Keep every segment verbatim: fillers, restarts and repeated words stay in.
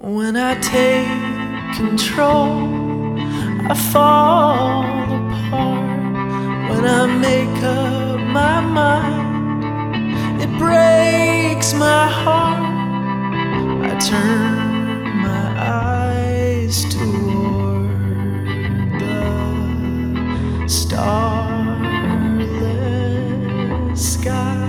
When I take control, I fall apart. When I make up my mind, it breaks my heart. I turn my eyes toward the starless sky.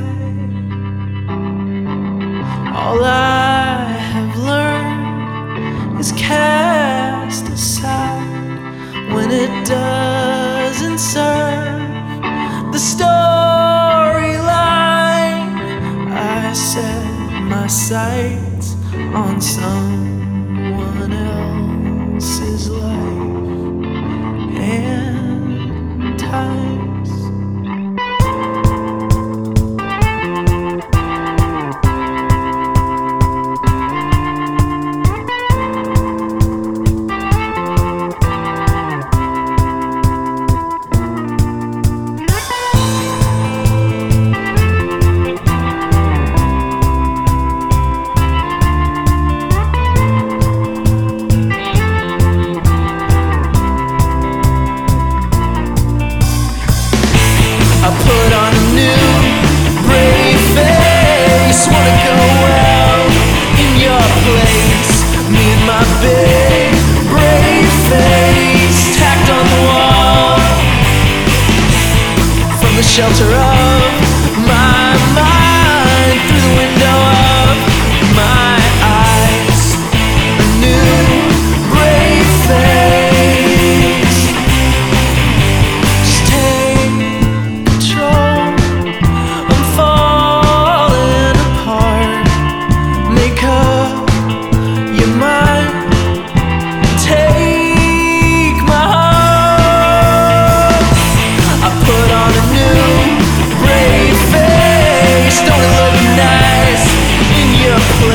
All I have learned is cast aside when it doesn't serve the storyline. I set my sights on someone else's life and times. Shelter of my mind, through the window of my eyes, a new brave face. Just take control, I'm falling apart. Make up your mind, take my heart. I put on a new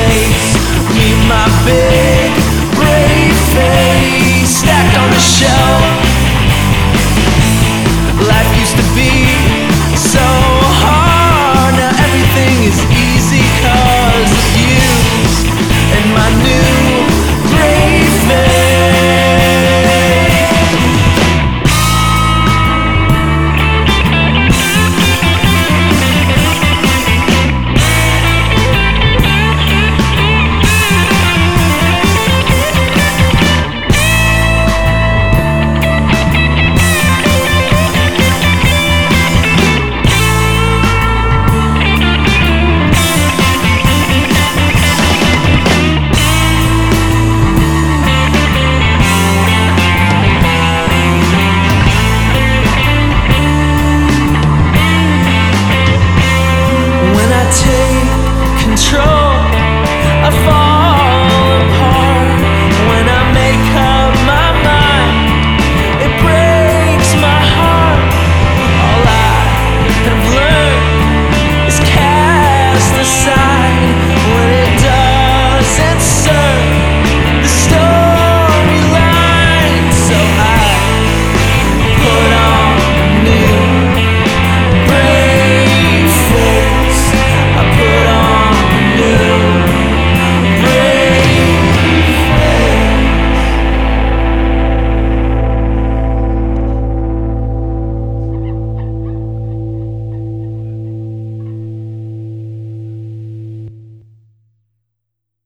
big brave face stacked on the shelf.